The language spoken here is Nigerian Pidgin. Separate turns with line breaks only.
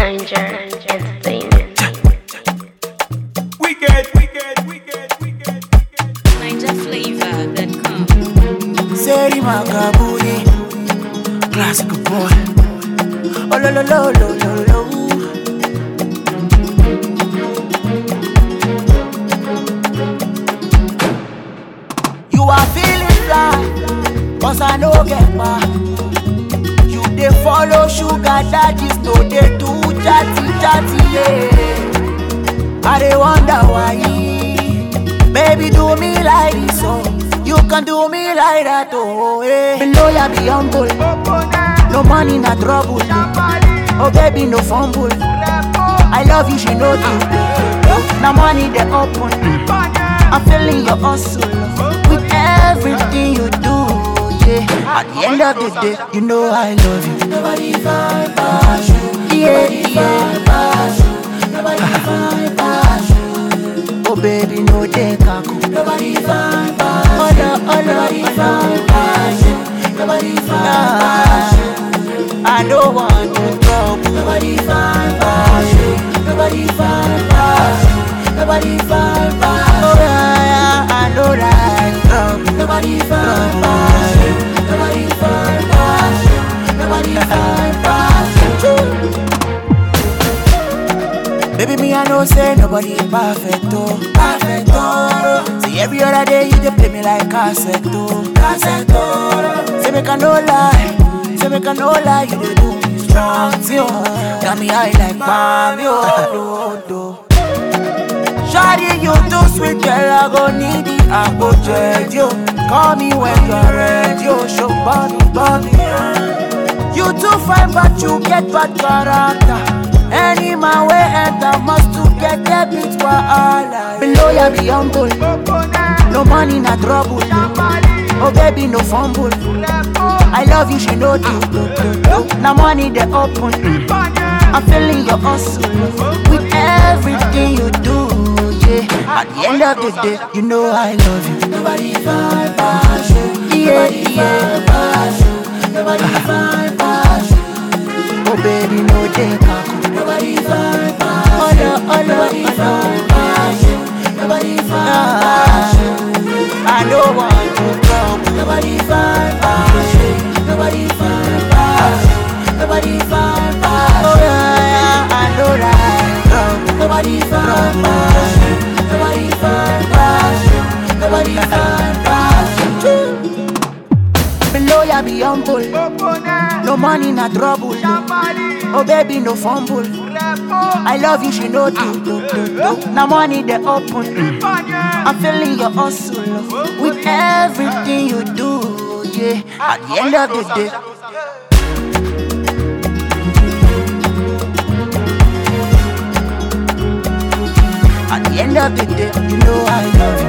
Danger Entertainment.
Wicked.
NinjaFlavor.com.
Seri Makaburi, classic boy. Oh lo lo lo lo lo lo. You are feeling fly, cause I no get back. You dey follow sugar daddies, no dey too chatty, yeah. I dey wonder why, baby do me like this, oh. You can do me like that, oh, yeah. Be loyal, be humble. No money, no trouble. Oh, baby, no fumble. I love you, she know you. Now money, they open. I'm feeling your hustle with everything you do, yeah. At the end of the day, you know I love you. Nobody find passion. Yeah. Nobody find passion. Oh, baby, no take a coup. Nobody find passion. Nobody find passion. Nobody find passion. I don't want no trouble. Nobody find passion. Nobody find passion. Nobody find passion. Oh yeah, I know that trouble. Nobody find passion. Nobody find passion. Nobody find passion. Baby, me I know say nobody perfect, oh. Perfect, oh. See every other day you dey play me like cassette, oh. Cassette, oh. Say make I no lie, say make I no lie, you dey do me strong, see, oh. Got me high like mommy, oh, do. Shawty, you too sweet, girl, I go need it, I go jet you. Call me when you're ready, oh. Show body, yeah. You too fine, but you get bad character. Any man way enter must to get debit for all. Be loyal, be humble. No money, no trouble. Oh baby, no fumble. I love you, she know you. Now money they open. I'm feeling your hustle with everything you do, yeah. At the end of the day, you know I love you. Nobody find passion. Yeah. Nobody find passion. Oh baby, no take a coup. Nobody find passion. Nobody find passion. Nobody find passion. I don't want no trouble. Nobody find passion. Nobody find passion. Nobody find passion. Oh yeah, I know that trouble. Nobody find passion. Nobody find passion. Nobody find passion. Be loyal, be humble. No money, no trouble. Oh baby, no fumble. I love you, she know you. Now money they open. I'm feeling your hustle with everything you do, yeah. At the end of the day. At the end of the day, you know I love you.